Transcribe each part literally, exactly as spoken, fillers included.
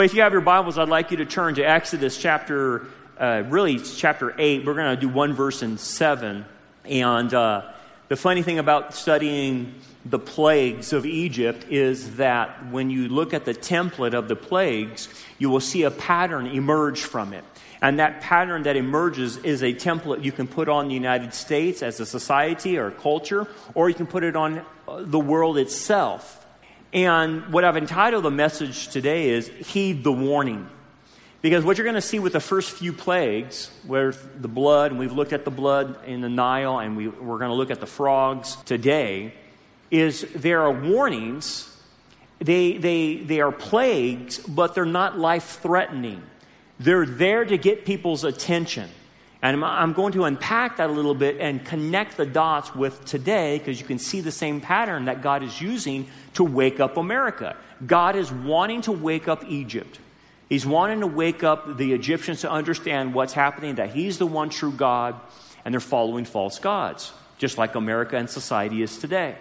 If you have your Bibles, I'd like you to turn to Exodus chapter, uh, really it's chapter eight. We're going to do one verse in seven. And uh, the funny thing about studying the plagues of Egypt is that when you look at the template of the plagues, you will see a pattern emerge from it. And that pattern that emerges is a template you can put on the United States as a society or a culture, or you can put it on the world itself. And what I've entitled the message today is Heed the Warning. Because what you're going to see with the first few plagues, where the blood, and we've looked at the blood in the Nile, and we, we're going to look at the frogs today, is there are warnings. They, they, they are plagues, but they're not life-threatening. They're there to get people's attention. And I'm, I'm going to unpack that a little bit and connect the dots with today, because you can see the same pattern that God is using to wake up America. God is wanting to wake up Egypt. He's wanting to wake up the Egyptians to understand what's happening, that He's the one true God, and they're following false gods, just like America and society is today.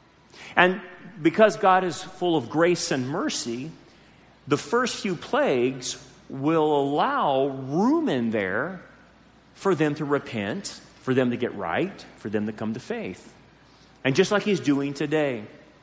And because God is full of grace and mercy, the first few plagues will allow room in there for them to repent, for them to get right, for them to come to faith. And just like He's doing today.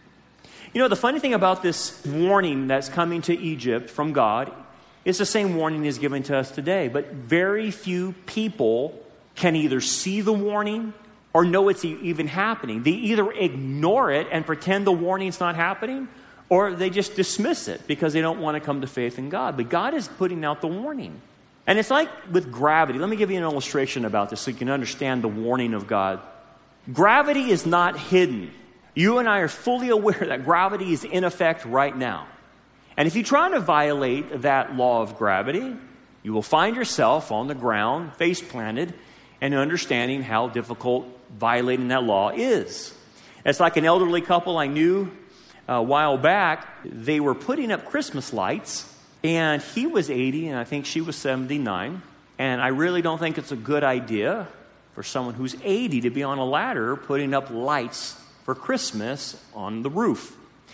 You know, the funny thing about this warning that's coming to Egypt from God is the same warning He's given to us today. But very few people can either see the warning or know it's even happening. They either ignore it and pretend the warning's not happening, or they just dismiss it because they don't want to come to faith in God. But God is putting out the warning. And it's like with gravity. Let me give you an illustration about this so you can understand the warning of God. Gravity is not hidden. You and I are fully aware that gravity is in effect right now. And if you try to violate that law of gravity, you will find yourself on the ground, face planted, and understanding how difficult violating that law is. It's like an elderly couple I knew a while back. They were putting up Christmas lights, and he was eighty, and I think she was seventy-nine. And I really don't think it's a good idea for someone who's eighty to be on a ladder putting up lights for Christmas on the roof.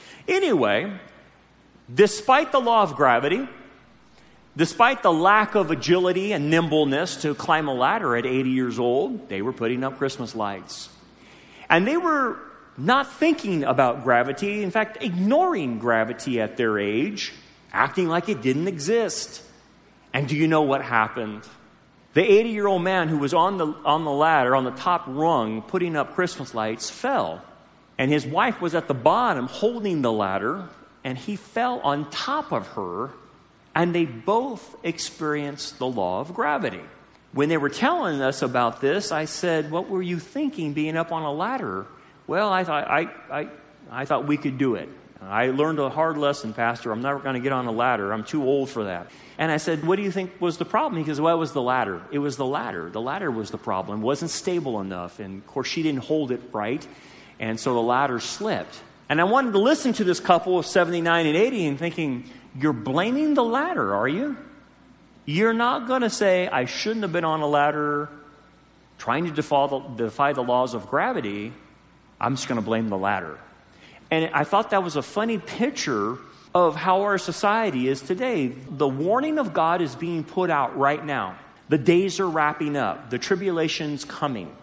Anyway, despite the law of gravity, despite the lack of agility and nimbleness to climb a ladder at eighty years old, they were putting up Christmas lights. And they were not thinking about gravity, in fact, ignoring gravity at their age, acting like it didn't exist. And do you know what happened? The eighty-year-old man who was on the on the ladder, on the top rung, putting up Christmas lights, fell. And his wife was at the bottom holding the ladder, and he fell on top of her, and they both experienced the law of gravity. When they were telling us about this, I said, "What were you thinking being up on a ladder?" "Well, I thought I I, I thought we could do it. I learned a hard lesson, Pastor. I'm never going to get on a ladder. I'm too old for that." And I said, "What do you think was the problem?" He goes, "Well, it was the ladder. It was the ladder. The ladder was the problem. It wasn't stable enough. And, of course, she didn't hold it right. And so the ladder slipped." And I wanted to listen to this couple of seventy-nine and eighty and thinking, you're blaming the ladder, are you? You're not going to say, I shouldn't have been on a ladder trying to defy the, defy the laws of gravity. I'm just going to blame the ladder. And I thought that was a funny picture of how our society is today. The warning of God is being put out right now. The days are wrapping up. The tribulation's coming.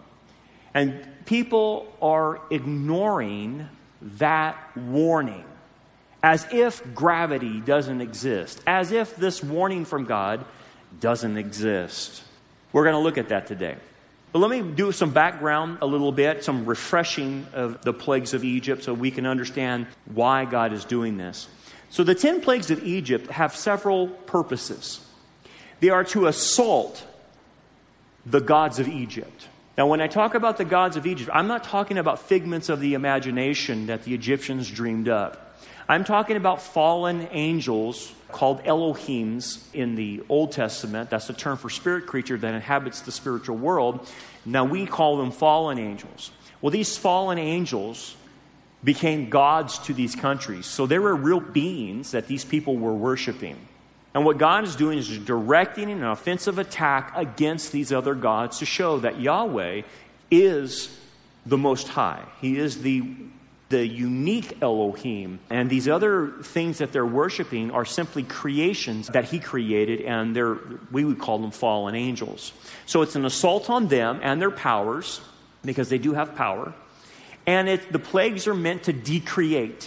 And people are ignoring that warning as if gravity doesn't exist, as if this warning from God doesn't exist. We're going to look at that today. But let me do some background a little bit, some refreshing of the plagues of Egypt so we can understand why God is doing this. So the ten plagues of Egypt have several purposes. They are to assault the gods of Egypt. Now, when I talk about the gods of Egypt, I'm not talking about figments of the imagination that the Egyptians dreamed up. I'm talking about fallen angels called Elohims in the Old Testament. That's the term for spirit creature that inhabits the spiritual world. Now, we call them fallen angels. Well, these fallen angels became gods to these countries. So they were real beings that these people were worshiping. And what God is doing is directing an offensive attack against these other gods to show that Yahweh is the Most High. He is the the unique Elohim. And these other things that they're worshiping are simply creations that he created, and they're, we would call them fallen angels. So it's an assault on them and their powers, because they do have power. And it, the plagues are meant to decreate.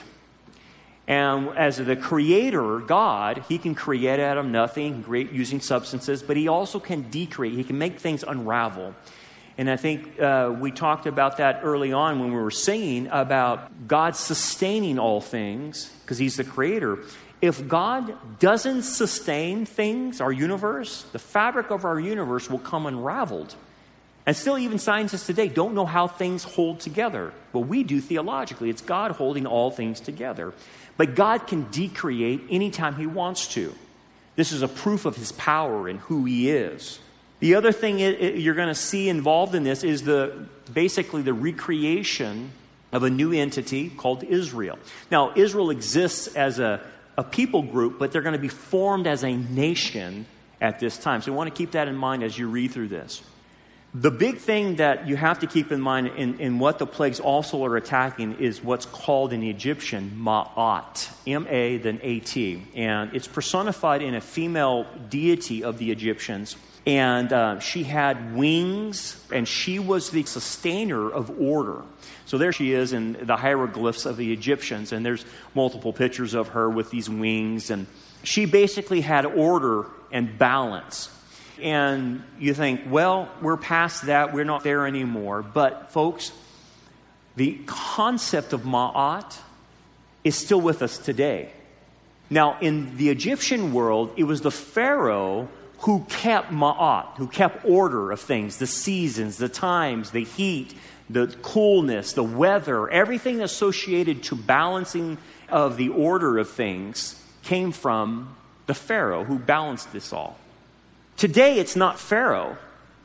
And as the creator, God, he can create out of nothing, create using substances, but he also can decreate. He can make things unravel. And I think uh, we talked about that early on when we were singing about God sustaining all things, because he's the creator. If God doesn't sustain things, our universe, the fabric of our universe will come unraveled. And still, even scientists today don't know how things hold together. Well, we do theologically. It's God holding all things together. But God can decreate anytime he wants to. This is a proof of his power and who he is. The other thing it, it, you're going to see involved in this is the basically the recreation of a new entity called Israel. Now, Israel exists as a, a people group, but they're going to be formed as a nation at this time. So you want to keep that in mind as you read through this. The big thing that you have to keep in mind in, in what the plagues also are attacking is what's called in Egyptian Ma'at, M A then A T. And it's personified in a female deity of the Egyptians. And uh, she had wings, and she was the sustainer of order. So there she is in the hieroglyphs of the Egyptians, and there's multiple pictures of her with these wings. And she basically had order and balance. And you think, well, we're past that, we're not there anymore. But folks, the concept of Ma'at is still with us today. Now, in the Egyptian world, it was the Pharaoh who kept Ma'at, who kept order of things, the seasons, the times, the heat, the coolness, the weather, everything associated to balancing of the order of things came from the Pharaoh who balanced this all. Today, it's not Pharaoh.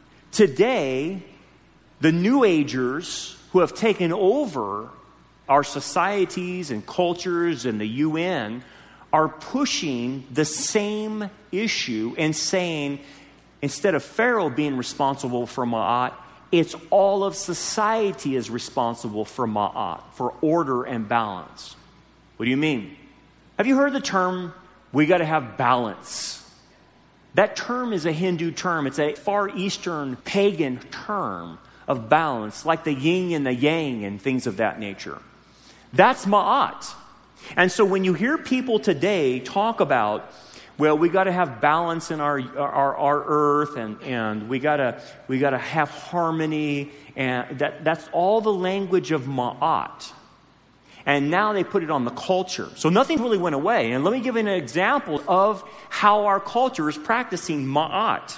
Today, the New Agers who have taken over our societies and cultures and the U N are pushing the same issue and saying, instead of Pharaoh being responsible for Ma'at, it's all of society is responsible for Ma'at, for order and balance. What do you mean? Have you heard the term, we got to have balance? That term is a Hindu term. It's a Far Eastern pagan term of balance, like the yin and the yang and things of that nature. That's Ma'at. And so when you hear people today talk about, well, we got to have balance in our our, our earth, and, and we got to we got to have harmony, and that that's all the language of Ma'at. And now they put it on the culture. So nothing really went away. And let me give you an example of how our culture is practicing Ma'at.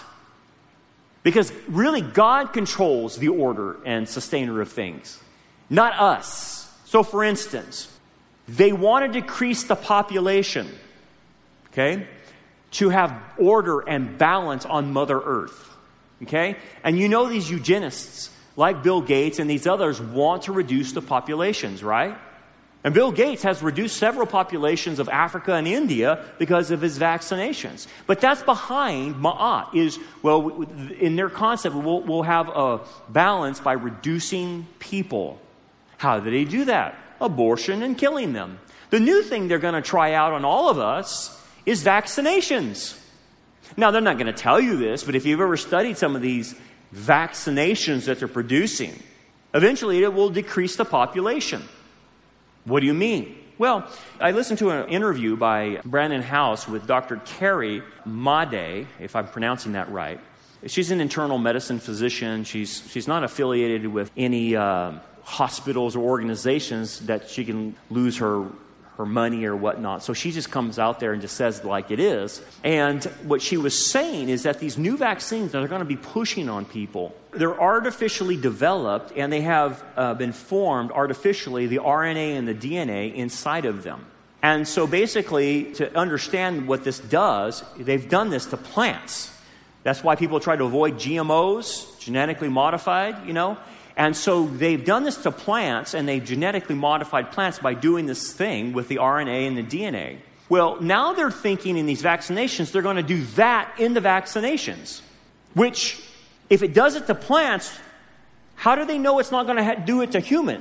Because really, God controls the order and sustainer of things, not us. So for instance, they want to decrease the population, okay, to have order and balance on Mother Earth, okay? And you know these eugenists, like Bill Gates and these others, want to reduce the populations, right? And Bill Gates has reduced several populations of Africa and India because of his vaccinations. But that's behind Ma'at, is, well, in their concept, we'll, we'll have a balance by reducing people. How do they do that? Abortion and killing them. The new thing they're going to try out on all of us is vaccinations. Now, they're not going to tell you this, but if you've ever studied some of these vaccinations that they're producing, eventually it will decrease the population. What do you mean? Well, I listened to an interview by Brandon House with Doctor Carrie Madej, if I'm pronouncing that right. She's an internal medicine physician. She's she's not affiliated with any uh, hospitals or organizations that she can lose her her money or whatnot. So she just comes out there and just says it like it is. And what she was saying is that these new vaccines that are going to be pushing on people, they're artificially developed, and they have uh, been formed artificially, the R N A and the D N A inside of them. And so basically, to understand what this does, they've done this to plants. That's why people try to avoid G M Os, genetically modified, you know. And so they've done this to plants, and they've genetically modified plants by doing this thing with the R N A and the D N A. Well, now they're thinking in these vaccinations, they're going to do that in the vaccinations. Which, if it does it to plants, how do they know it's not going to ha- do it to humans?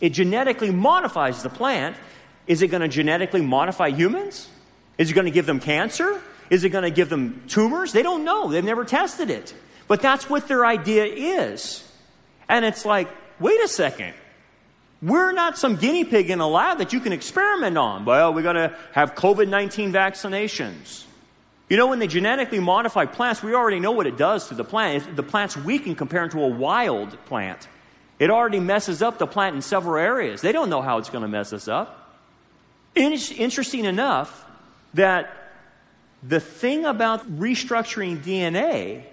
It genetically modifies the plant. Is it going to genetically modify humans? Is it going to give them cancer? Is it going to give them tumors? They don't know. They've never tested it. But that's what their idea is. And it's like, wait a second. We're not some guinea pig in a lab that you can experiment on. Well, we're going to have covid nineteen vaccinations. You know, when they genetically modify plants, we already know what it does to the plant. The plant's weakened compared to a wild plant. It already messes up the plant in several areas. They don't know how it's going to mess us up. It's interesting enough that the thing about restructuring D N A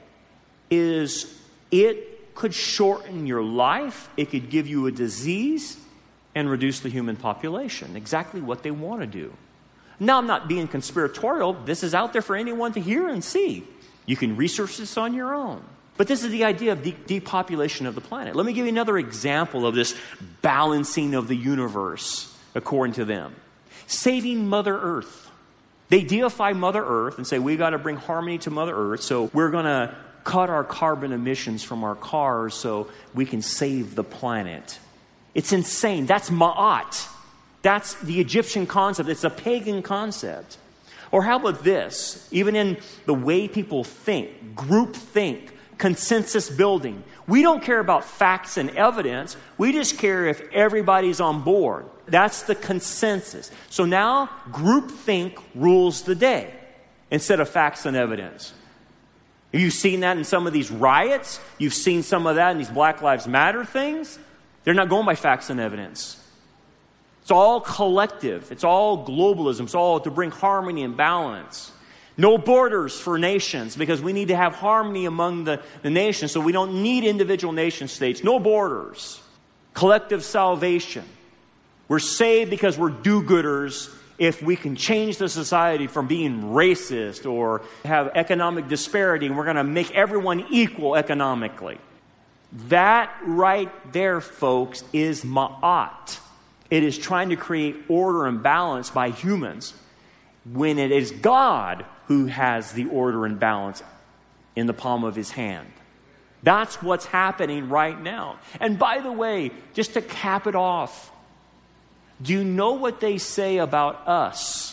is it could shorten your life, it could give you a disease, and reduce the human population. Exactly what they want to do. Now, I'm not being conspiratorial. This is out there for anyone to hear and see. You can research this on your own. But this is the idea of de- depopulation of the planet. Let me give you another example of this balancing of the universe, according to them. Saving Mother Earth. They deify Mother Earth and say, we got to bring harmony to Mother Earth, so we're going to cut our carbon emissions from our cars so we can save the planet. It's insane. That's Ma'at. That's the Egyptian concept. It's a pagan concept. Or how about this? Even in the way people think, group think, consensus building. We don't care about facts and evidence. We just care if everybody's on board. That's the consensus. So now group think rules the day instead of facts and evidence. You've seen that in some of these riots. You've seen some of that in these Black Lives Matter things. They're not going by facts and evidence. It's all collective. It's all globalism. It's all to bring harmony and balance. No borders for nations because we need to have harmony among the, the nations, so we don't need individual nation states. No borders. Collective salvation. We're saved because we're do-gooders if we can change the society from being racist or have economic disparity, and we're going to make everyone equal economically. That right there, folks, is Ma'at. It is trying to create order and balance by humans when it is God who has the order and balance in the palm of his hand. That's what's happening right now. And by the way, just to cap it off, do you know what they say about us?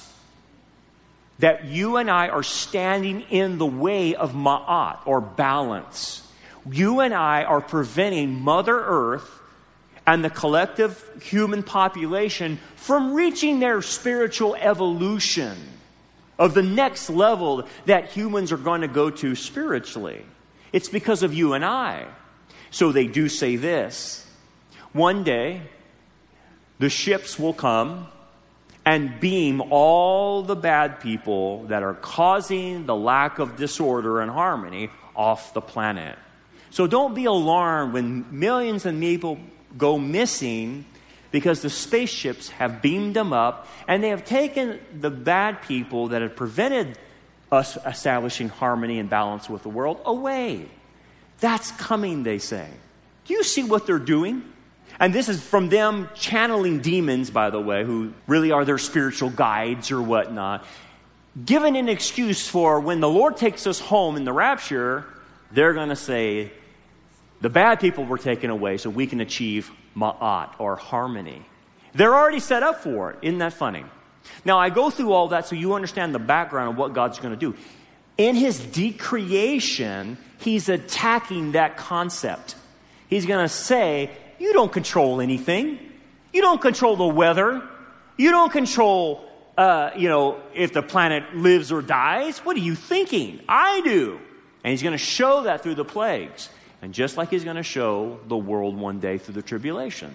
That you and I are standing in the way of Ma'at, or balance. You and I are preventing Mother Earth and the collective human population from reaching their spiritual evolution of the next level that humans are going to go to spiritually. It's because of you and I. So they do say this. One day, the ships will come and beam all the bad people that are causing the lack of disorder and harmony off the planet. So don't be alarmed when millions of people go missing because the spaceships have beamed them up and they have taken the bad people that have prevented us establishing harmony and balance with the world away. That's coming, they say. Do you see what they're doing? And this is from them channeling demons, by the way, who really are their spiritual guides or whatnot, giving an excuse for when the Lord takes us home in the rapture, they're going to say, the bad people were taken away so we can achieve Ma'at, or harmony. They're already set up for it. Isn't that funny? Now, I go through all that so you understand the background of what God's going to do. In his decreation, he's attacking that concept. He's going to say, you don't control anything. You don't control the weather. You don't control, uh, you know, if the planet lives or dies. What are you thinking? I do. And he's going to show that through the plagues. And just like he's going to show the world one day through the tribulation.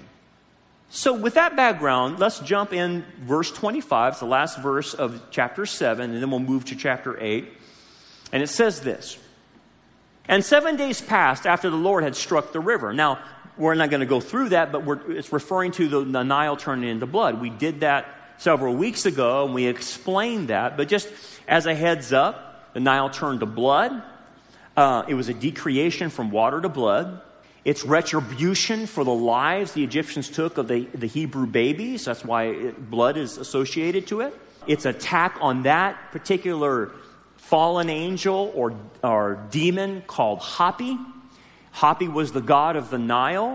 So with that background, let's jump in verse twenty-five. It's the last verse of chapter seven, and then we'll move to chapter eight. And it says this. And seven days passed after the Lord had struck the river. Now, we're not going to go through that, but we're, it's referring to the, the Nile turning into blood. We did that several weeks ago, and we explained that. But just as a heads up, the Nile turned to blood. Uh, it was a decreation from water to blood. It's retribution for the lives the Egyptians took of the, the Hebrew babies. That's why it, blood is associated to it. It's attack on that particular fallen angel or, or demon called Hapi. Hapi was the god of the Nile,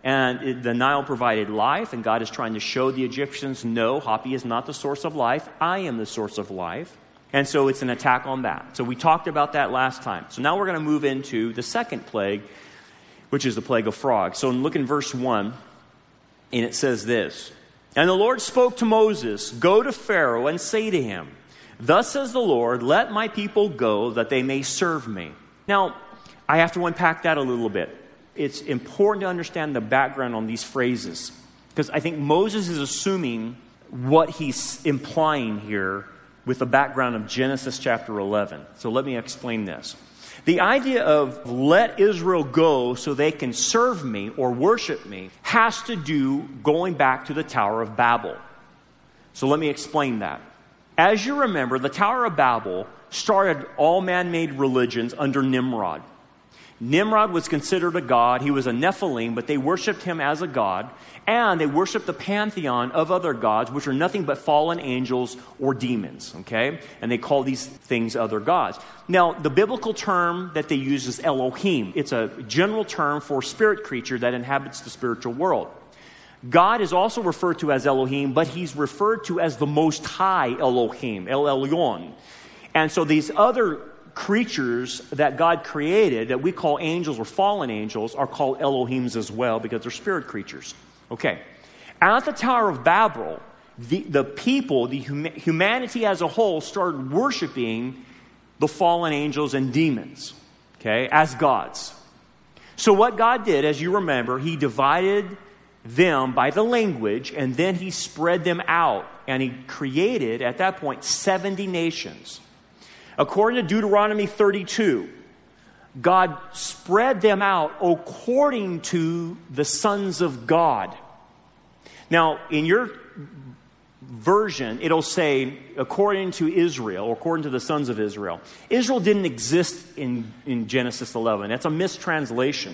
And it, the Nile provided life, and God is trying to show the Egyptians, no, Hapi is not the source of life. I am the source of life. And so it's an attack on that. So we talked about that last time. So now we're going to move into the second plague, which is the plague of frogs. So look in verse one, and it says this. And the Lord spoke to Moses, go to Pharaoh and say to him, thus says the Lord, let my people go that they may serve me. Now, I have to unpack that a little bit. It's important to understand the background on these phrases, because I think Moses is assuming what he's implying here with the background of Genesis chapter eleven. So let me explain this. The idea of let Israel go so they can serve me or worship me has to do going back to the Tower of Babel. So let me explain that. As you remember, the Tower of Babel started all man-made religions under Nimrod. Nimrod was considered a god. He was a Nephilim, but they worshipped him as a god. And they worshipped the pantheon of other gods, which are nothing but fallen angels or demons, okay? And they call these things other gods. Now, the biblical term that they use is Elohim. It's a general term for spirit creature that inhabits the spiritual world. God is also referred to as Elohim, but he's referred to as the Most High Elohim, El Elyon. And so these other creatures that God created that we call angels or fallen angels are called Elohims as well because they're spirit creatures. Okay. At the Tower of Babel, the, the people, the hum- humanity as a whole started worshiping the fallen angels and demons, okay, as gods. So what God did, as you remember, he divided them by the language, and then he spread them out, and he created, at that point, seventy nations. According to Deuteronomy thirty-two, God spread them out according to the sons of God. Now, in your version, it'll say, according to Israel, or according to the sons of Israel. Israel didn't exist in, in Genesis eleven. That's a mistranslation.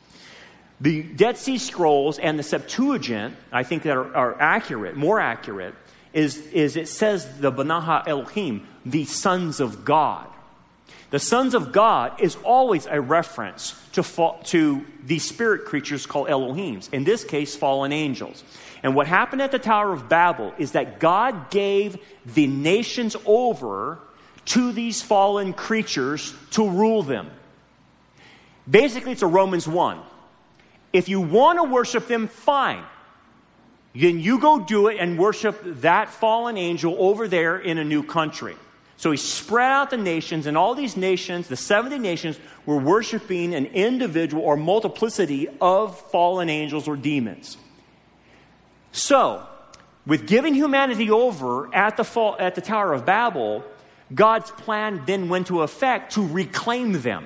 The Dead Sea Scrolls and the Septuagint, I think that are, are accurate, more accurate, is, is it says the Banaha Elohim, the sons of God. The sons of God is always a reference to, fa- to these spirit creatures called Elohims. In this case, fallen angels. And what happened at the Tower of Babel is that God gave the nations over to these fallen creatures to rule them. Basically, it's a Romans one. If you want to worship them, fine. Then you go do it and worship that fallen angel over there in a new country. So he spread out the nations, and all these nations, the seventy nations, were worshiping an individual or multiplicity of fallen angels or demons. So, with giving humanity over at the fall, at the Tower of Babel, God's plan then went into effect to reclaim them.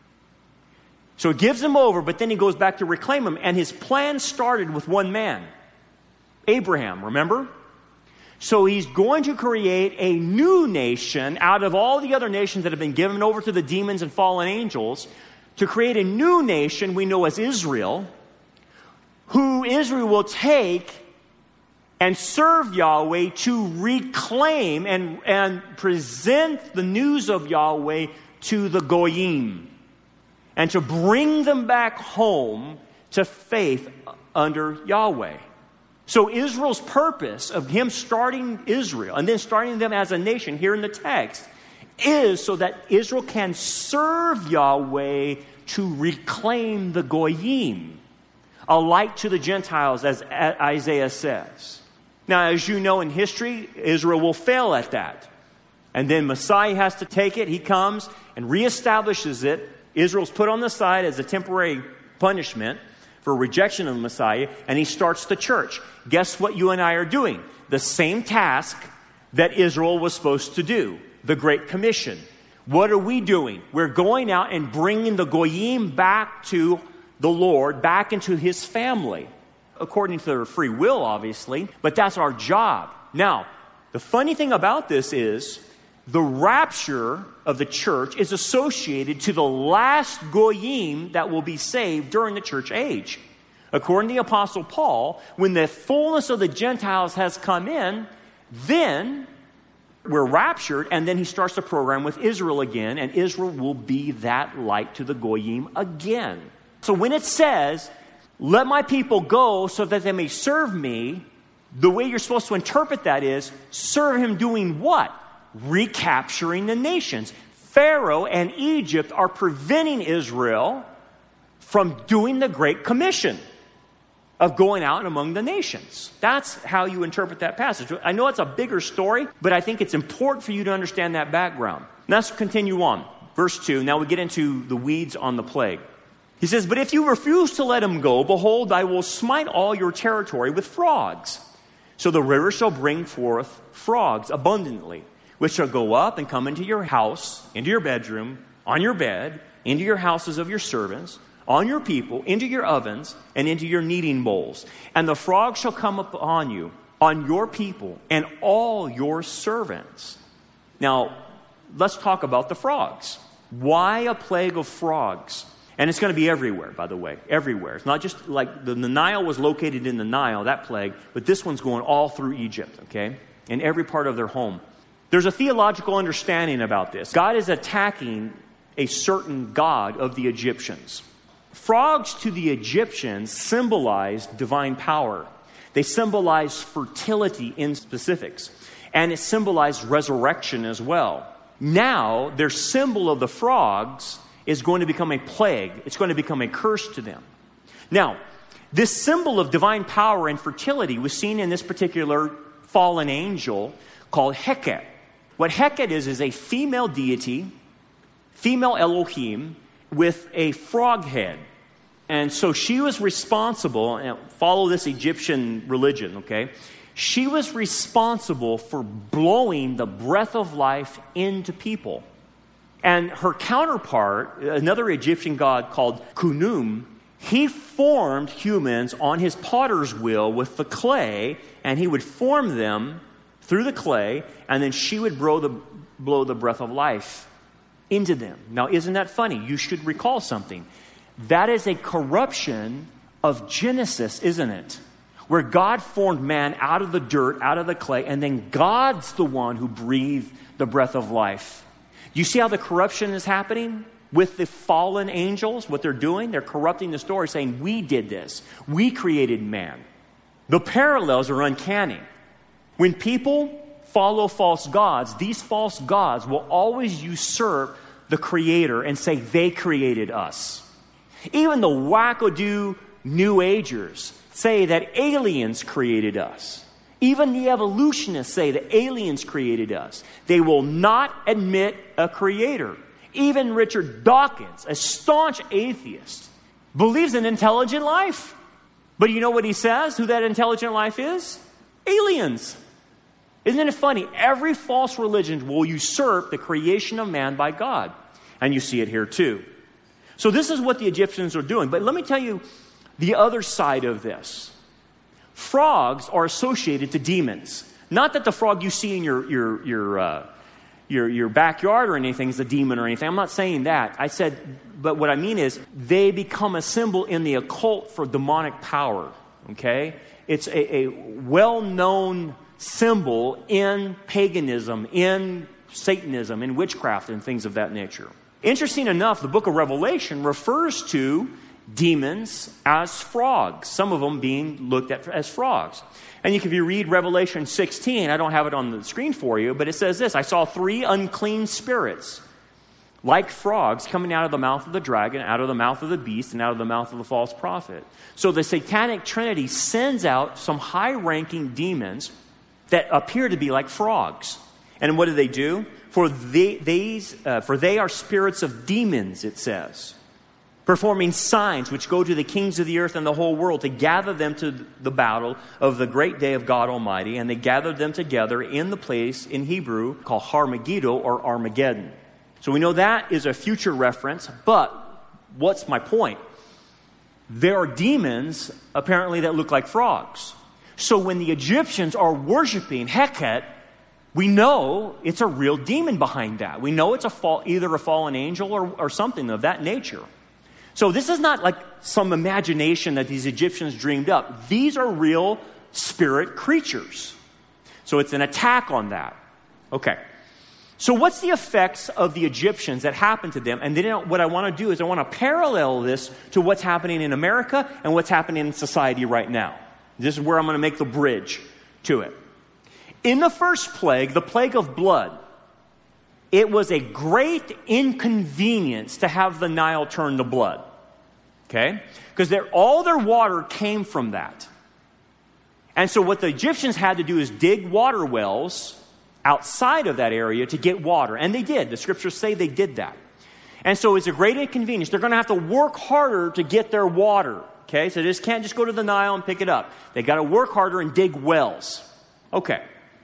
So he gives them over, but then he goes back to reclaim them, and his plan started with one man, Abraham, remember? So he's going to create a new nation out of all the other nations that have been given over to the demons and fallen angels, to create a new nation we know as Israel, who Israel will take and serve Yahweh to reclaim and, and present the news of Yahweh to the Goyim, and to bring them back home to faith under Yahweh. So Israel's purpose of him starting Israel and then starting them as a nation here in the text is so that Israel can serve Yahweh to reclaim the Goyim, a light to the Gentiles, as Isaiah says. Now, as you know in history, Israel will fail at that. And then Messiah has to take it. He comes and reestablishes it. Israel's put on the side as a temporary punishment for rejection of the Messiah, and he starts the church. Guess what you and I are doing? The same task that Israel was supposed to do, the Great Commission. What are we doing? We're going out and bringing the Goyim back to the Lord, back into his family, according to their free will, obviously, but that's our job. Now, the funny thing about this is the rapture of the church is associated to the last Goyim that will be saved during the church age. According to the Apostle Paul, when the fullness of the Gentiles has come in, then we're raptured, and then he starts the program with Israel again, and Israel will be that light to the Goyim again. So when it says, Let my people go so that they may serve me. The way you're supposed to interpret that is, serve him doing what? Recapturing the nations. Pharaoh and Egypt are preventing Israel from doing the Great Commission of going out among the nations. That's how you interpret that passage. I know it's a bigger story, but I think it's important for you to understand that background. Let's continue on. Verse two, now we get into the weeds on the plague. He says, but if you refuse to let him go, behold, I will smite all your territory with frogs. So the river shall bring forth frogs abundantly, which shall go up and come into your house, into your bedroom, on your bed, into your houses of your servants, on your people, into your ovens, and into your kneading bowls. And the frogs shall come upon you, on your people, and all your servants. Now, let's talk about the frogs. Why a plague of frogs? And it's going to be everywhere, by the way, everywhere. It's not just like the, the Nile was located in the Nile, that plague, but this one's going all through Egypt, okay? In every part of their home. There's a theological understanding about this. God is attacking a certain god of the Egyptians. Frogs to the Egyptians symbolize divine power. They symbolize fertility in specifics. And it symbolized resurrection as well. Now, their symbol of the frogs is going to become a plague. It's going to become a curse to them. Now, this symbol of divine power and fertility was seen in this particular fallen angel called Heket. What Heket is, is a female deity, female Elohim, with a frog head. And so she was responsible, and follow this Egyptian religion, okay? She was responsible for blowing the breath of life into people. And her counterpart, another Egyptian god called Khnum, he formed humans on his potter's wheel with the clay, and he would form them through the clay, and then she would blow the, blow the breath of life into them. Now, isn't that funny? You should recall something. That is a corruption of Genesis, isn't it? Where God formed man out of the dirt, out of the clay, and then God's the one who breathed the breath of life. You see how the corruption is happening with the fallen angels? What they're doing? They're corrupting the story, saying, we did this. We created man. The parallels are uncanny. When people follow false gods, these false gods will always usurp the Creator and say they created us. Even the wackadoo New Agers say that aliens created us. Even the evolutionists say that aliens created us. They will not admit a creator. Even Richard Dawkins, a staunch atheist, believes in intelligent life. But you know what he says? Who that intelligent life is? Aliens. Isn't it funny? Every false religion will usurp the creation of man by God. And you see it here too. So this is what the Egyptians are doing. But let me tell you the other side of this. Frogs are associated to demons. Not that the frog you see in your your your uh, your your backyard or anything is a demon or anything. I'm not saying that. I said, but what I mean is they become a symbol in the occult for demonic power. Okay, it's a, a well-known symbol in paganism, in Satanism, in witchcraft, and things of that nature. Interesting enough, the book of Revelation refers to demons as frogs, some of them being looked at as frogs. And if you read Revelation sixteen, I don't have it on the screen for you, but it says this: I saw three unclean spirits, like frogs, coming out of the mouth of the dragon, out of the mouth of the beast, and out of the mouth of the false prophet. So the satanic trinity sends out some high-ranking demons that appear to be like frogs. And what do they do? For they, these, uh, for they are spirits of demons, it says, performing signs which go to the kings of the earth and the whole world to gather them to the battle of the great day of God Almighty. And they gathered them together in the place in Hebrew called Har-Megiddo or Armageddon. So we know that is a future reference, but what's my point? There are demons apparently that look like frogs. So when the Egyptians are worshiping Heket, we know it's a real demon behind that. We know it's a fall, either a fallen angel or, or something of that nature. So this is not like some imagination that these Egyptians dreamed up. These are real spirit creatures. So it's an attack on that. Okay. So what's the effects of the Egyptians that happened to them? And then what I want to do is I want to parallel this to what's happening in America and what's happening in society right now. This is where I'm going to make the bridge to it. In the first plague, the plague of blood, it was a great inconvenience to have the Nile turn to blood. Okay? Because all their water came from that. And so what the Egyptians had to do is dig water wells outside of that area to get water. And they did. The scriptures say they did that. And so it's a great inconvenience. They're going to have to work harder to get their water. Okay? So they just can't just go to the Nile and pick it up. They got to work harder and dig wells. Okay.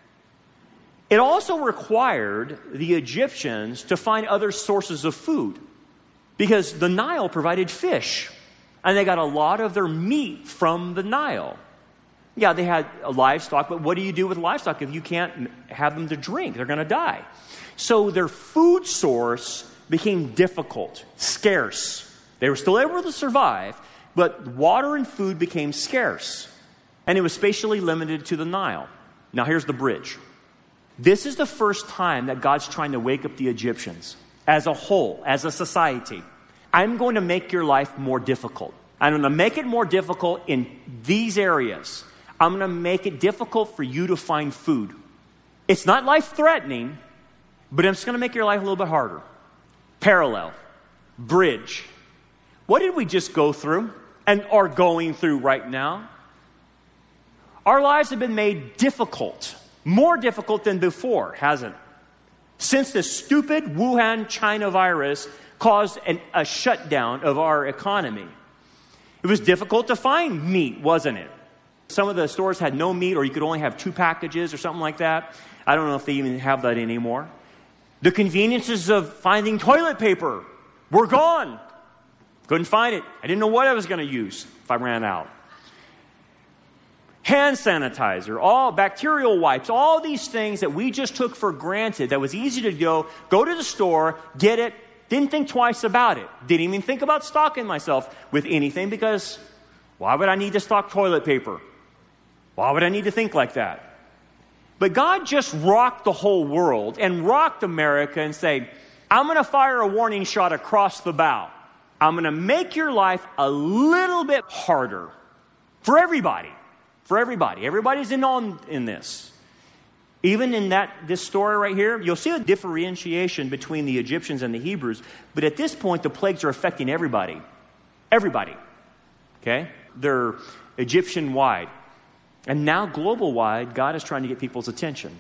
It also required the Egyptians to find other sources of food because the Nile provided fish, and they got a lot of their meat from the Nile. Yeah, they had livestock, but what do you do with livestock if you can't have them to drink? They're going to die. So their food source became difficult, scarce. They were still able to survive, but water and food became scarce, and it was spatially limited to the Nile. Now here's the bridge. This is the first time that God's trying to wake up the Egyptians as a whole, as a society. I'm going to make your life more difficult. I'm going to make it more difficult in these areas. I'm going to make it difficult for you to find food. It's not life-threatening, but I'm just going to make your life a little bit harder. Parallel. Bridge. What did we just go through and are going through right now? Our lives have been made difficult. More difficult than before, hasn't it? Since the stupid Wuhan China virus caused an, a shutdown of our economy. It was difficult to find meat, wasn't it? Some of the stores had no meat, or you could only have two packages or something like that. I don't know if they even have that anymore. The conveniences of finding toilet paper were gone. Couldn't find it. I didn't know what I was going to use if I ran out. Hand sanitizer, all bacterial wipes, all these things that we just took for granted, that was easy to go, go to the store, get it, didn't think twice about it. Didn't even think about stocking myself with anything because why would I need to stock toilet paper? Why would I need to think like that? But God just rocked the whole world and rocked America and say, I'm going to fire a warning shot across the bow. I'm going to make your life a little bit harder for everybody. For everybody. Everybody's in on in this. Even in that this story right here, you'll see a differentiation between the Egyptians and the Hebrews. But at this point, the plagues are affecting everybody. Everybody. Okay? They're Egyptian-wide. And now global-wide, God is trying to get people's attention.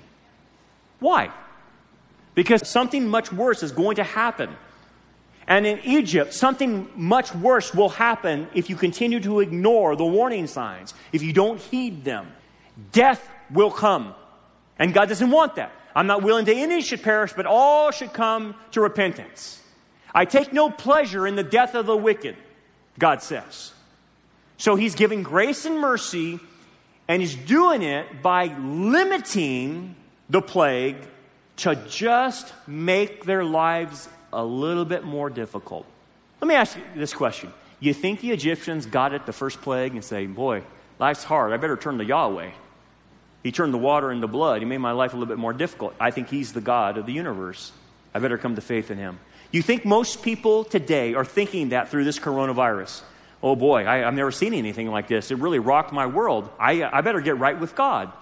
Why? Because something much worse is going to happen. And in Egypt, something much worse will happen if you continue to ignore the warning signs, if you don't heed them. Death will come. And God doesn't want that. I'm not willing that any should perish, but all should come to repentance. I take no pleasure in the death of the wicked, God says. So he's giving grace and mercy, and he's doing it by limiting the plague to just make their lives a little bit more difficult. Let me ask you this question. You think the Egyptians got it the first plague and say, boy, life's hard. I better turn to Yahweh. He turned the water into blood. He made my life a little bit more difficult. I think he's the God of the universe. I better come to faith in him. You think most people today are thinking that through this coronavirus? Oh boy, I, I've never seen anything like this. It really rocked my world. I, I better get right with God.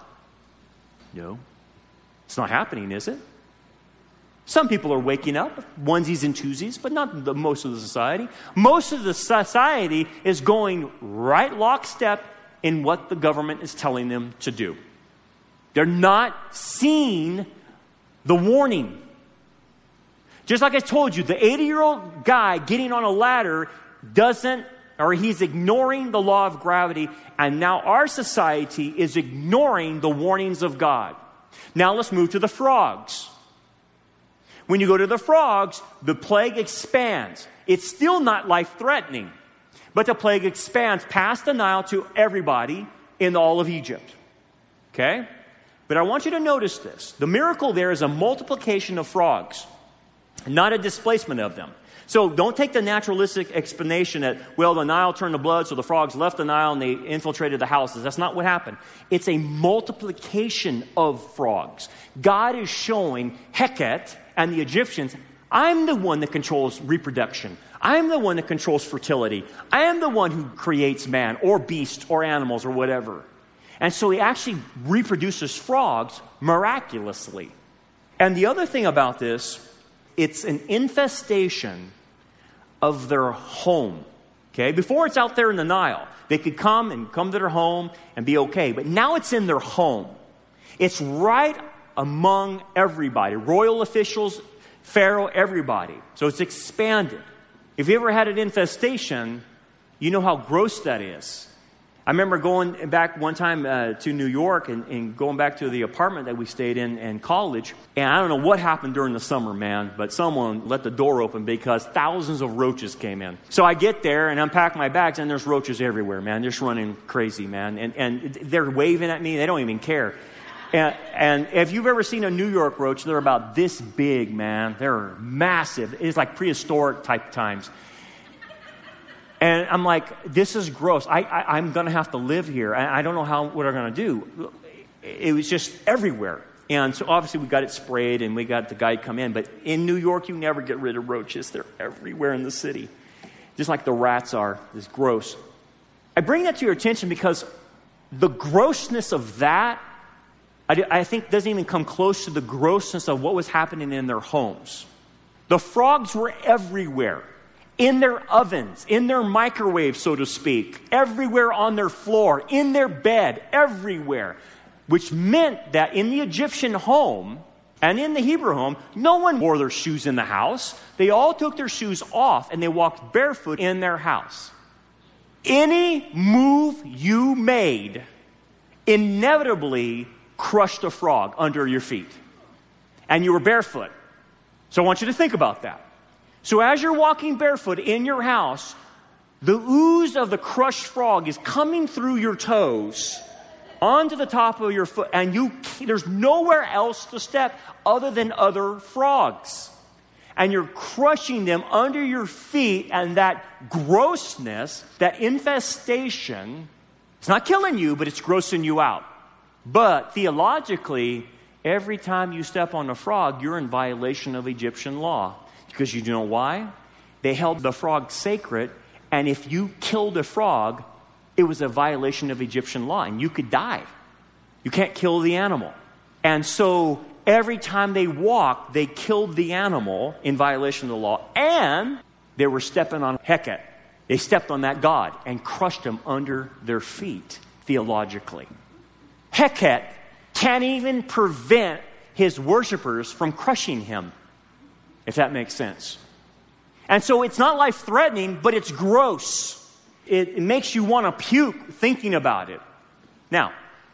No, it's not happening, is it? Some people are waking up, onesies and twosies, but not the, most of the society. Most of the society is going right lockstep in what the government is telling them to do. They're not seeing the warning. Just like I told you, the eighty-year-old guy getting on a ladder doesn't, or he's ignoring the law of gravity, and now our society is ignoring the warnings of God. Now let's move to the frogs. When you go to the frogs, the plague expands. It's still not life-threatening, but the plague expands past the Nile to everybody in all of Egypt. Okay? But I want you to notice this. The miracle there is a multiplication of frogs. not a displacement of them. So don't take the naturalistic explanation that, well, the Nile turned to blood, so the frogs left the Nile and they infiltrated the houses. That's not what happened. It's a multiplication of frogs. God is showing Heket and the Egyptians, I'm the one that controls reproduction. I'm the one that controls fertility. I am the one who creates man or beast or animals or whatever. And so he actually reproduces frogs miraculously. And the other thing about this, it's an infestation of their home. Okay? Before it's out there in the Nile, they could come and come to their home and be okay. But now it's in their home. It's right among everybody. Royal officials, Pharaoh, everybody. So it's expanded. If you ever had an infestation, you know how gross that is. I remember going back one time uh, to New York and, and going back to the apartment that we stayed in in college. And I don't know what happened during the summer, man, but someone let the door open because thousands of roaches came in. So I get there and unpack my bags and there's roaches everywhere, man. They're just running crazy, man. And, and they're waving at me. They don't even care. And, and if you've ever seen a New York roach, they're about this big, man. They're massive. It's like prehistoric type times. And I'm like, this is gross. I, I, I'm going to have to live here. I, I don't know how what I'm going to do. It was just everywhere. And so obviously we got it sprayed and we got the guy come in. But in New York, you never get rid of roaches. They're everywhere in the city. Just like the rats are. It's gross. I bring that to your attention because the grossness of that, I, I think, doesn't even come close to the grossness of what was happening in their homes. The frogs were everywhere. In their ovens, in their microwave, so to speak, everywhere on their floor, in their bed, everywhere. Which meant that in the Egyptian home and in the Hebrew home, no one wore their shoes in the house. They all took their shoes off and they walked barefoot in their house. Any move you made inevitably crushed a frog under your feet. And you were barefoot. So I want you to think about that. So as you're walking barefoot in your house, the ooze of the crushed frog is coming through your toes onto the top of your foot, and you there's nowhere else to step other than other frogs. And you're crushing them under your feet, and that grossness, that infestation, it's not killing you, but it's grossing you out. But theologically, every time you step on a frog, you're in violation of Egyptian law. Because you know why? They held the frog sacred, and if you killed a frog, it was a violation of Egyptian law, and you could die. You can't kill the animal. And so every time they walked, they killed the animal in violation of the law, and they were stepping on Heket. They stepped on that god and crushed him under their feet, theologically. Heket can't even prevent his worshipers from crushing him, if that makes sense. And so it's not life-threatening, but it's gross. It, it makes you want to puke thinking about it. Now,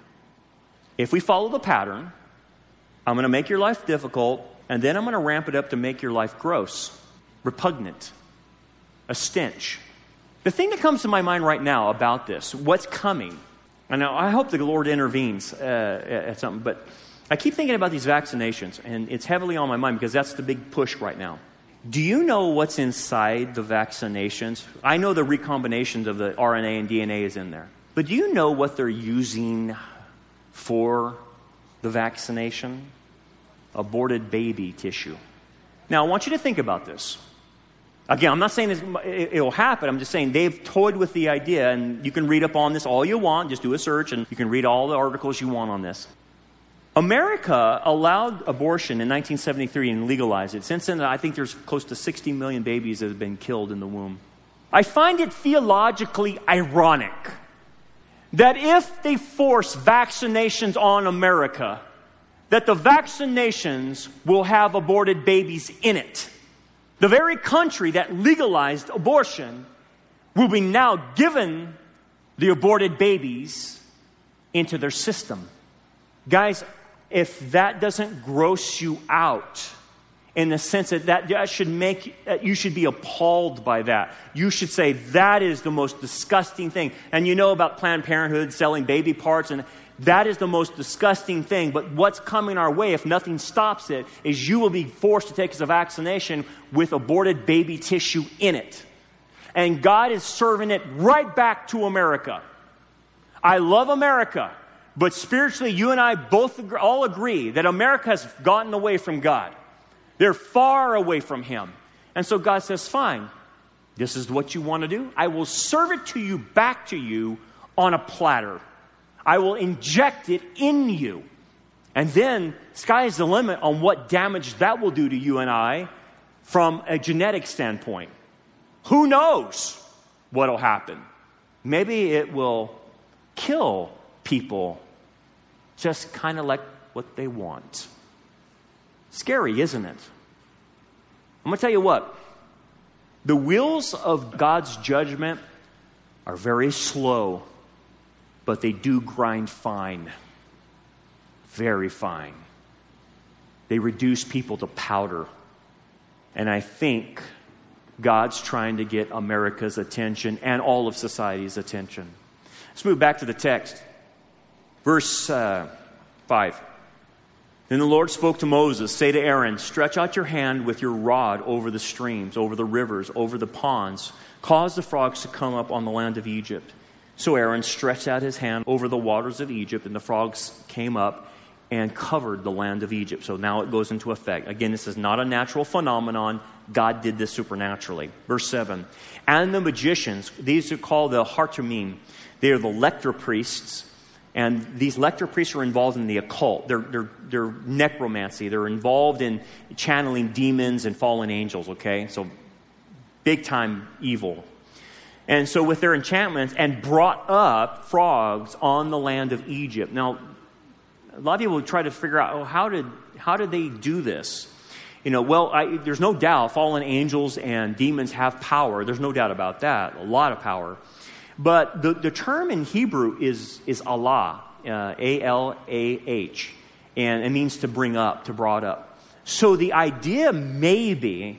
if we follow the pattern, I'm going to make your life difficult, and then I'm going to ramp it up to make your life gross, repugnant, a stench. The thing that comes to my mind right now about this, what's coming, and now I hope the Lord intervenes uh, at something, but I keep thinking about these vaccinations, and it's heavily on my mind because that's the big push right now. Do you know what's inside the vaccinations? I know the recombinations of the R N A and D N A is in there. But do you know what they're using for the vaccination? Aborted baby tissue. Now, I want you to think about this. Again, I'm not saying this, it will happen. I'm just saying they've toyed with the idea, and you can read up on this all you want. Just do a search, and you can read all the articles you want on this. America allowed abortion in nineteen seventy-three and legalized it. Since then, I think there's close to sixty million babies that have been killed in the womb. I find it theologically ironic that if they force vaccinations on America, that the vaccinations will have aborted babies in it. The very country that legalized abortion will be now given the aborted babies into their system. Guys, if that doesn't gross you out in the sense that that, that should make, that you should be appalled by that. You should say that is the most disgusting thing. And you know about Planned Parenthood selling baby parts, and That is the most disgusting thing. But what's coming our way, if nothing stops it, is you will be forced to take a vaccination with aborted baby tissue in it. And God is serving it right back to America. I love America, but spiritually, you and I both agree, all agree that America has gotten away from God. They're far away from Him. And so God says, fine, this is what you want to do. I will serve it to you, back to you on a platter. I will inject it in you. And then, sky's the limit on what damage that will do to you and I from a genetic standpoint. Who knows what will happen? Maybe it will kill people just kind of like what they want. Scary, isn't it? I'm going to tell you what. The wheels of God's judgment are very slow, but they do grind fine. Very fine. They reduce people to powder. And I think God's trying to get America's attention and all of society's attention. Let's move back to the text. Verse uh, five. Then the Lord spoke to Moses, say to Aaron, stretch out your hand with your rod over the streams, over the rivers, over the ponds. Cause the frogs to come up on the land of Egypt. So Aaron stretched out his hand over the waters of Egypt, and the frogs came up and covered the land of Egypt. So now it goes into effect. Again, this is not a natural phenomenon. God did this supernaturally. Verse seven. And the magicians, these are called the Hartumim. They are the lector priests. And these lector priests are involved in the occult. They're, they're, they're necromancy. They're involved in channeling demons and fallen angels, okay? So big time evil. And so with their enchantments, and brought up frogs on the land of Egypt. Now, a lot of people try to figure out, oh, how did how did they do this? You know, well, I, there's no doubt fallen angels and demons have power. There's no doubt about that. A lot of power. But the, the term in Hebrew is, is Allah, uh, A L A H. And it means to bring up, to brought up. So the idea maybe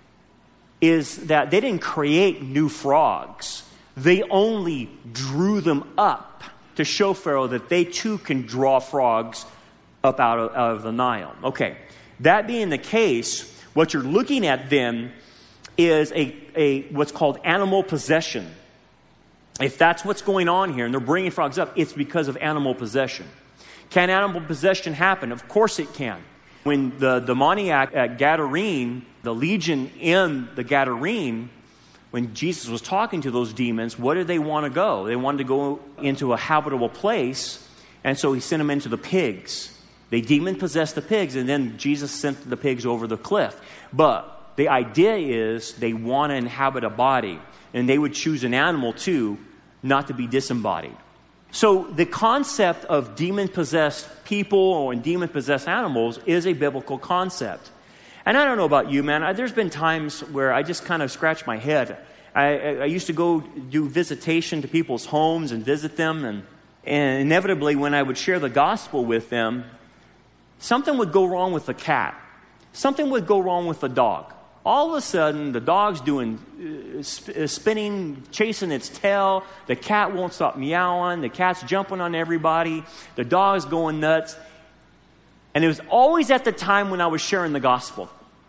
is that they didn't create new frogs. They only drew them up to show Pharaoh that they too can draw frogs up out of, out of the Nile. Okay, that being the case, what you're looking at then is a, a what's called animal possession. If that's what's going on here, and they're bringing frogs up, it's because of animal possession. Can animal possession happen? Of course it can. When the demoniac at Gadarene, the legion in the Gadarene, when Jesus was talking to those demons, what did they want to go? They wanted to go into a habitable place, and so he sent them into the pigs. They demon-possessed the pigs, and then Jesus sent the pigs over the cliff. But the idea is they want to inhabit a body, and they would choose an animal too, not to be disembodied. So the concept of demon-possessed people or demon-possessed animals is a biblical concept. And I don't know about you, man. I, there's been times where I just kind of scratch my head. I, I, I used to go do visitation to people's homes and visit them. And, and inevitably, when I would share the gospel with them, something would go wrong with the cat. Something would go wrong with the dog. All of a sudden, the dog's doing uh, sp- uh, spinning, chasing its tail. The cat won't stop meowing. The cat's jumping on everybody. The dog's going nuts. And it was always at the time when I was sharing the gospel.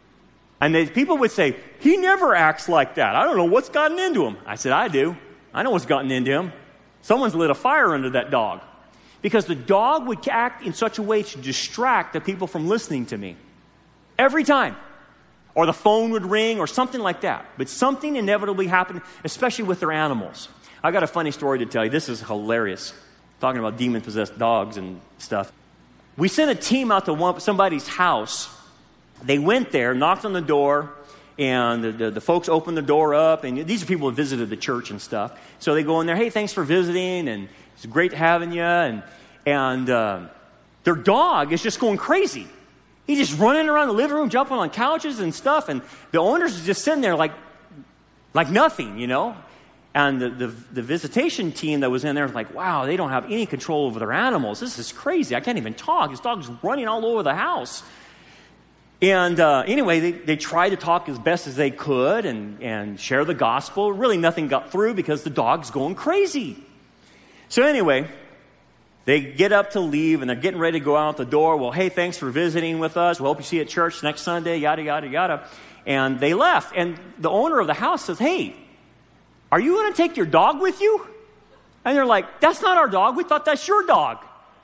And they, people would say, he never acts like that. I don't know what's gotten into him. I said, I do. I know what's gotten into him. Someone's lit a fire under that dog. Because the dog would act in such a way to distract the people from listening to me. Every time. Or the phone would ring or something like that. But something inevitably happened, especially with their animals. I got a funny story to tell you. This is hilarious. Talking about demon-possessed dogs and stuff. We sent a team out to one, somebody's house. They went there, knocked on the door, and the, the, the folks opened the door up. And these are people who visited the church and stuff. So they go in there, hey, thanks for visiting, and it's great having you. And, and uh, their dog is just going crazy. He's just running around the living room, jumping on couches and stuff. And the owners are just sitting there like, like nothing, you know. And the, the, the visitation team that was in there was like, wow, they don't have any control over their animals. This is crazy. I can't even talk. This dog's running all over the house. And uh, anyway, they, they tried to talk as best as they could and, and share the gospel. Really nothing got through because the dog's going crazy. So anyway, They get up to leave, and they're getting ready to go out the door. Well, hey, thanks for visiting with us. We hope you see you at church next Sunday, yada, yada, yada. And they left. And the owner of the house says, hey, are you going to take your dog with you? And they're like, that's not our dog. We thought that's your dog.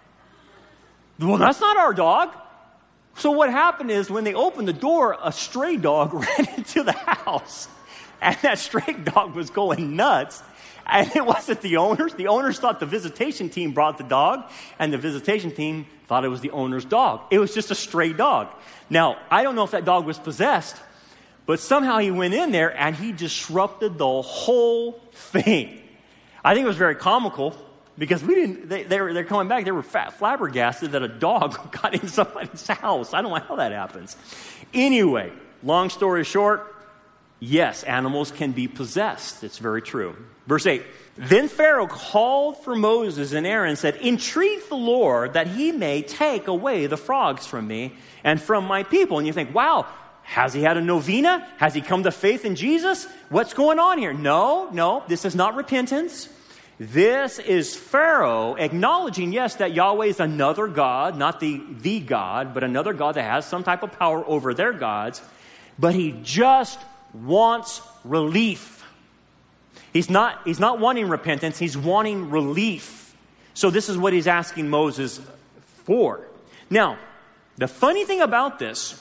Well, that's not our dog. So what happened is when they opened the door, a stray dog ran into the house. And that stray dog was going nuts. And it wasn't the owners. The owners thought the visitation team brought the dog, and the visitation team thought it was the owner's dog. It was just a stray dog. Now, I don't know if that dog was possessed, but somehow he went in there and he disrupted the whole thing. I think it was very comical because we didn't, they, they were, they're coming back, they were fat, flabbergasted that a dog got in somebody's house. I don't know how that happens. Anyway, long story short, yes, animals can be possessed. It's very true. Verse eight, then Pharaoh called for Moses and Aaron and said, entreat the Lord that he may take away the frogs from me and from my people. And you think, wow, has he had a novena? Has he come to faith in Jesus? What's going on here? No, no, this is not repentance. This is Pharaoh acknowledging, yes, that Yahweh is another God, not the, the God, but another God that has some type of power over their gods. But he just wants relief. He's not, he's not wanting repentance, he's wanting relief. So this is what he's asking Moses for. Now, the funny thing about this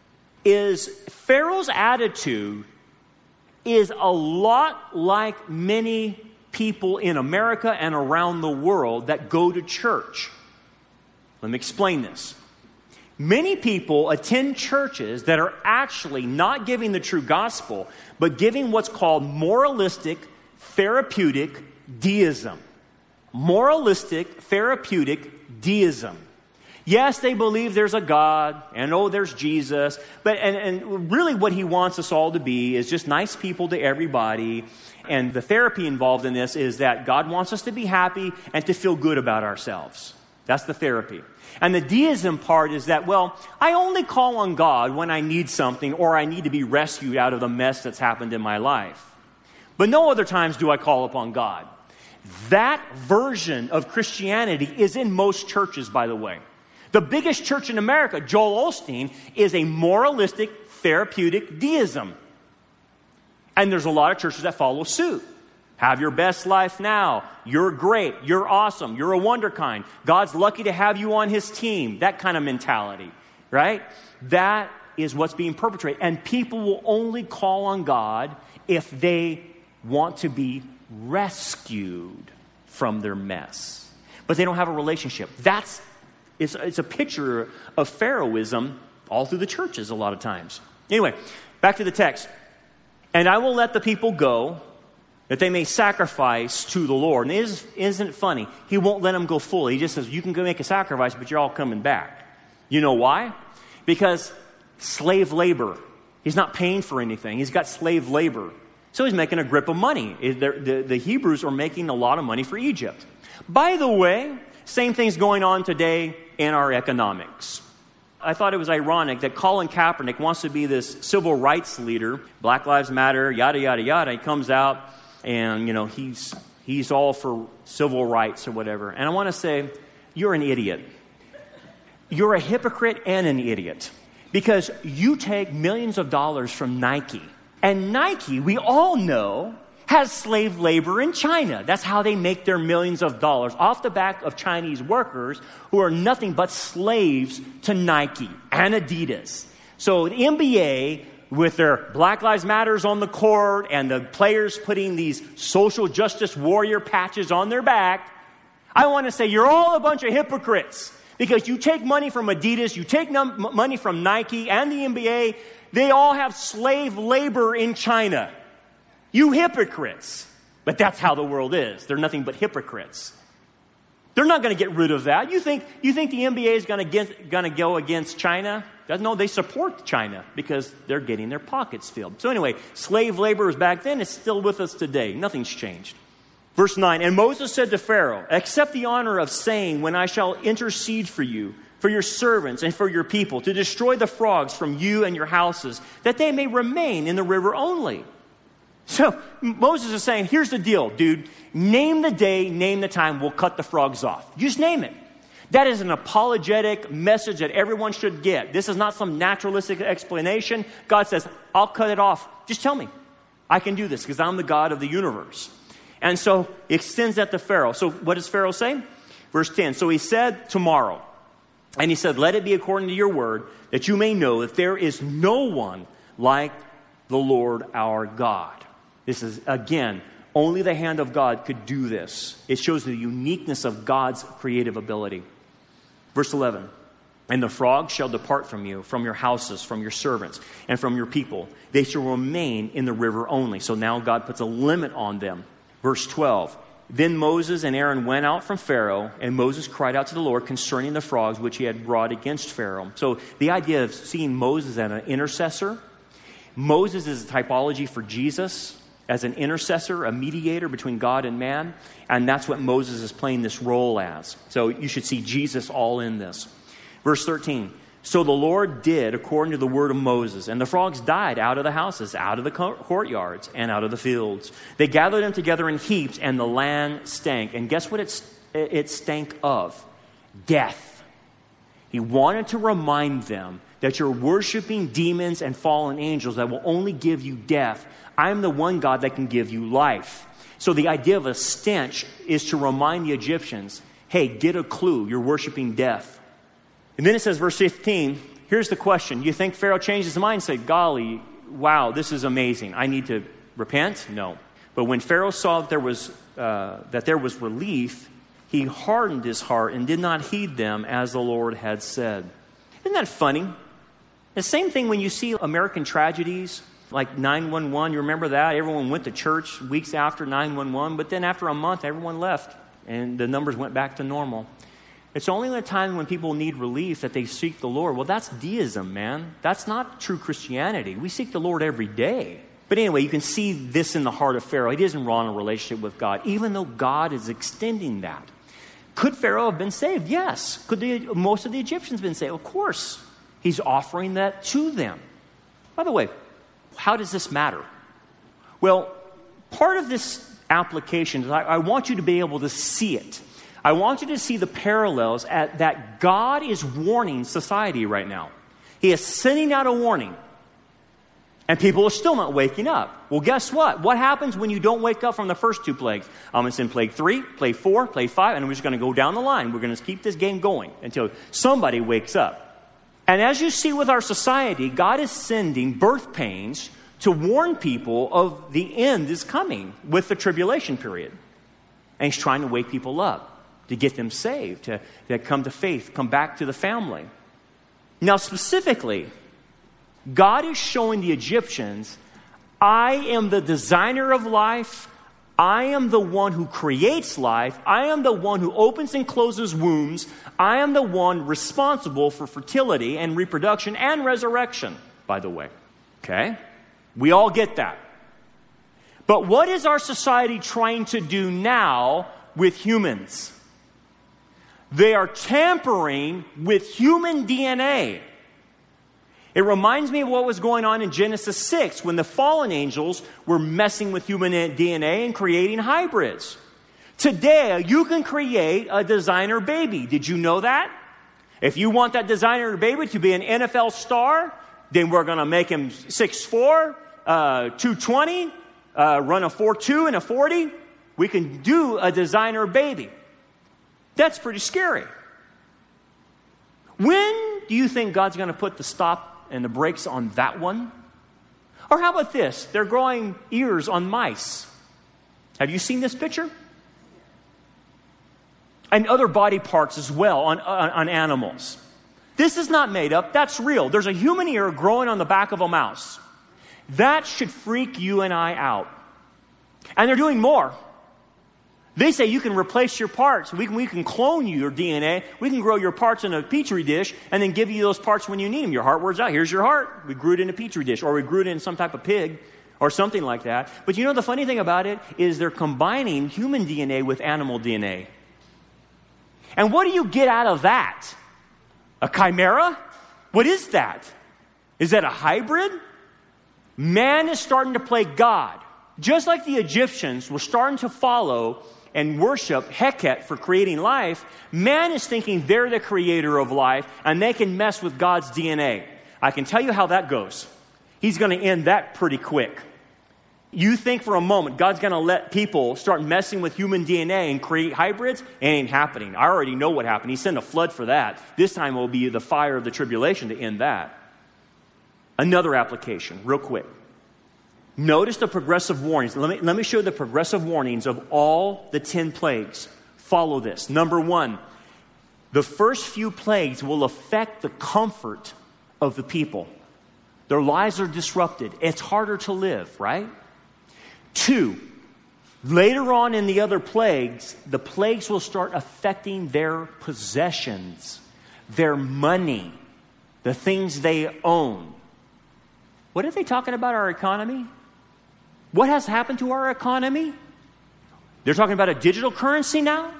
is Pharaoh's attitude is a lot like many people in America and around the world that go to church. Let me explain this. Many people attend churches that are actually not giving the true gospel, but giving what's called moralistic, therapeutic deism. Moralistic, therapeutic deism. Yes, they believe there's a God, and oh, there's Jesus, but and, and really what he wants us all to be is just nice people to everybody. And the therapy involved in this is that God wants us to be happy and to feel good about ourselves. That's the therapy. And the deism part is that, well, I only call on God when I need something or I need to be rescued out of the mess that's happened in my life. But no other times do I call upon God. That version of Christianity is in most churches, by the way. The biggest church in America, Joel Osteen, is a moralistic, therapeutic deism. And there's a lot of churches that follow suit. Have your best life now. You're great. You're awesome. You're a wonderkind. God's lucky to have you on his team. That kind of mentality, right? That is what's being perpetrated. And people will only call on God if they want to be rescued from their mess. But they don't have a relationship. That's it's, it's a picture of Pharaohism all through the churches a lot of times. Anyway, back to the text. And I will let the people go, that they may sacrifice to the Lord. And is, isn't it funny? He won't let them go fully. He just says, you can go make a sacrifice, but you're all coming back. You know why? Because slave labor. He's not paying for anything. He's got slave labor. So he's making a grip of money. The, the, the Hebrews are making a lot of money for Egypt. By the way, same thing's going on today in our economics. I thought it was ironic that Colin Kaepernick wants to be this civil rights leader, Black Lives Matter, yada, yada, yada. He comes out and, you know, he's he's all for civil rights or whatever. And I want to say, you're an idiot. You're a hypocrite and an idiot. Because you take millions of dollars from Nike. And Nike, we all know, has slave labor in China. That's how they make their millions of dollars, off the back of Chinese workers who are nothing but slaves to Nike and Adidas. So the N B A, with their Black Lives Matters on the court and the players putting these social justice warrior patches on their back, I want to say you're all a bunch of hypocrites. Because you take money from Adidas, you take num- money from Nike and the N B A, they all have slave labor in China. You hypocrites. But that's how the world is. They're nothing but hypocrites. They're not going to get rid of that. You think you think the N B A is going to going to go against China? No, they support China because they're getting their pockets filled. So anyway, slave labor was back then. It's still with us today. Nothing's changed. Verse nine, and Moses said to Pharaoh, accept the honor of saying when I shall intercede for you, for your servants and for your people, to destroy the frogs from you and your houses, that they may remain in the river only. So Moses is saying, here's the deal, dude. Name the day, name the time, we'll cut the frogs off. Just name it. That is an apologetic message that everyone should get. This is not some naturalistic explanation. God says, I'll cut it off. Just tell me. I can do this because I'm the God of the universe. And so he extends that to Pharaoh. So what does Pharaoh say? Verse ten. So he said, tomorrow. And he said, let it be according to your word, that you may know that there is no one like the Lord our God. This is, again, only the hand of God could do this. It shows the uniqueness of God's creative ability. Verse eleven, and the frogs shall depart from you, from your houses, from your servants, and from your people. They shall remain in the river only. So now God puts a limit on them. Verse twelve, then Moses and Aaron went out from Pharaoh, and Moses cried out to the Lord concerning the frogs which he had brought against Pharaoh. So the idea of seeing Moses as an intercessor, Moses is a typology for Jesus as an intercessor, a mediator between God and man. And that's what Moses is playing this role as. So you should see Jesus all in this. Verse thirteen, so the Lord did according to the word of Moses, and the frogs died out of the houses, out of the courtyards, and out of the fields. They gathered them together in heaps, and the land stank. And guess what it, it stank of? Death. He wanted to remind them that you're worshiping demons and fallen angels that will only give you death. I'm the one God that can give you life. So the idea of a stench is to remind the Egyptians, hey, get a clue, you're worshiping death. And then it says, verse fifteen, here's the question. You think Pharaoh changed his mind and said, golly, wow, this is amazing. I need to repent? No. But when Pharaoh saw that there was, uh, that there was relief, he hardened his heart and did not heed them as the Lord had said. Isn't that funny? The same thing when you see American tragedies like nine one one. You remember that? Everyone went to church weeks after nine one one, but then after a month, everyone left and the numbers went back to normal. It's only in a time when people need relief that they seek the Lord. Well, that's deism, man. That's not true Christianity. We seek the Lord every day. But anyway, you can see this in the heart of Pharaoh. He doesn't want a relationship with God, even though God is extending that. Could Pharaoh have been saved? Yes. Could the, most of the Egyptians have been saved? Of course. He's offering that to them. By the way, how does this matter? Well, part of this application is I, I want you to be able to see it. I want you to see the parallels at, that God is warning society right now. He is sending out a warning. And people are still not waking up. Well, guess what? What happens when you don't wake up from the first two plagues? I'm going to send plague three, plague four, plague five, and we're just going to go down the line. We're going to keep this game going until somebody wakes up. And as you see with our society, God is sending birth pains to warn people of the end is coming with the tribulation period. And he's trying to wake people up, to get them saved, to, to come to faith, come back to the family. Now, specifically, God is showing the Egyptians, I am the designer of life. I am the one who creates life. I am the one who opens and closes wombs. I am the one responsible for fertility and reproduction and resurrection, by the way. Okay? We all get that. But what is our society trying to do now with humans? They are tampering with human D N A. It reminds me of what was going on in Genesis six when the fallen angels were messing with human D N A and creating hybrids. Today, you can create a designer baby. Did you know that? If you want that designer baby to be an N F L star, then we're going to make him six foot four, uh, two twenty, uh, run a four two and a forty. We can do a designer baby. That's pretty scary. When do you think God's going to put the stop and the brakes on that one? Or how about this? They're growing ears on mice. Have you seen this picture? And other body parts as well on, on, on animals. This is not made up. That's real. There's a human ear growing on the back of a mouse. That should freak you and I out. And they're doing more. They say you can replace your parts. We can, we can clone you, your D N A. We can grow your parts in a petri dish and then give you those parts when you need them. Your heart wears out. Here's your heart. We grew it in a petri dish, or we grew it in some type of pig or something like that. But you know the funny thing about it is they're combining human D N A with animal D N A. And what do you get out of that? A chimera? What is that? Is that a hybrid? Man is starting to play God. Just like the Egyptians were starting to follow and worship Heket for creating life, man is thinking they're the creator of life and they can mess with God's D N A. I can tell you how that goes. He's going to end that pretty quick. You think for a moment God's going to let people start messing with human D N A and create hybrids? It ain't happening. I already know what happened. He sent a flood for that. This time it will be the fire of the tribulation to end that. Another application, real quick. Notice the progressive warnings. Let me, let me show you the progressive warnings of all the ten plagues. Follow this. Number one, the first few plagues will affect the comfort of the people. Their lives are disrupted. It's harder to live, right? Two, later on in the other plagues, the plagues will start affecting their possessions, their money, the things they own. What are they talking about our economy? What has happened to our economy? They're talking about a digital currency now?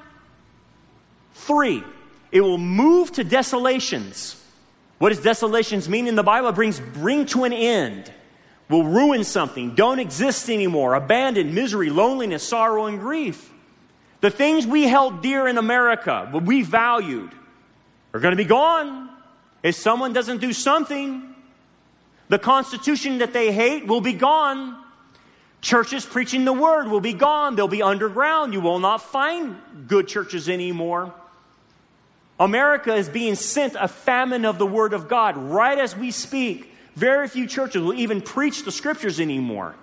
Three, it will move to desolations. What does desolations mean in the Bible? It brings bring to an end. Will ruin something, don't exist anymore, abandoned, misery, loneliness, sorrow, and grief. The things we held dear in America, what we valued, are going to be gone if someone doesn't do something. The Constitution that they hate will be gone. Churches preaching the word will be gone. They'll be underground. You will not find good churches anymore. America is being sent a famine of the word of God right as we speak. Very few churches will even preach the scriptures anymore.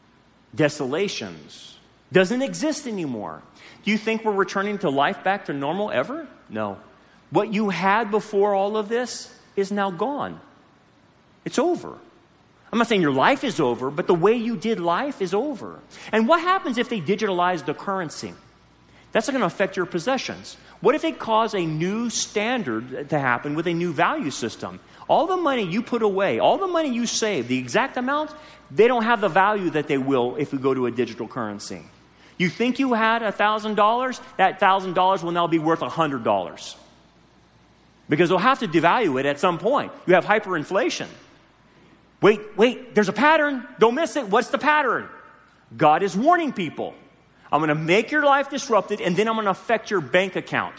Desolations doesn't exist anymore. Do you think we're returning to life back to normal ever? No. What you had before all of this is now gone. It's over. I'm not saying your life is over, but the way you did life is over. And what happens if they digitalize the currency? That's not going to affect your possessions. What if they cause a new standard to happen with a new value system? All the money you put away, all the money you save, the exact amount, they don't have the value that they will if we go to a digital currency. You think you had one thousand dollars? That one thousand dollars will now be worth one hundred dollars. Because they'll have to devalue it at some point. You have hyperinflation. Wait, wait, there's a pattern. Don't miss it. What's the pattern? God is warning people. I'm going to make your life disrupted, and then I'm going to affect your bank account.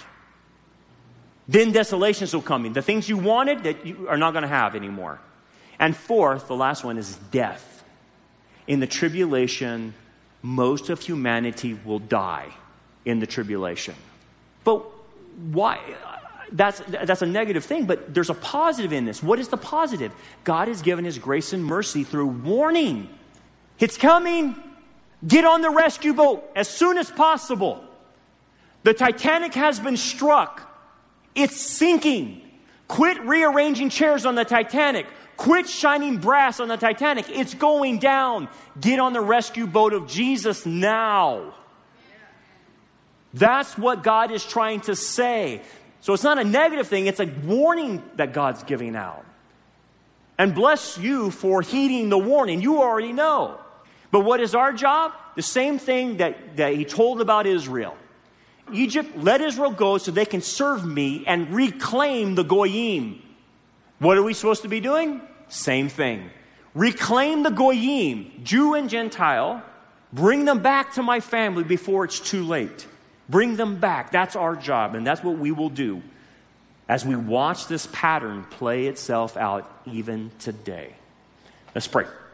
Then desolations will come in. The things you wanted that you are not going to have anymore. And fourth, the last one is death. In the tribulation, most of humanity will die in the tribulation. But why? That's, that's a negative thing, but there's a positive in this. What is the positive? God has given his grace and mercy through warning. It's coming. Get on the rescue boat as soon as possible. The Titanic has been struck. It's sinking. Quit rearranging chairs on the Titanic. Quit shining brass on the Titanic. It's going down. Get on the rescue boat of Jesus now. That's what God is trying to say. So it's not a negative thing. It's a warning that God's giving out. And bless you for heeding the warning. You already know. But what is our job? The same thing that, that he told about Israel. Egypt, let Israel go so they can serve me and reclaim the Goyim. What are we supposed to be doing? Same thing. Reclaim the Goyim, Jew and Gentile. Bring them back to my family before it's too late. Bring them back. That's our job, and that's what we will do as we watch this pattern play itself out even today. Let's pray.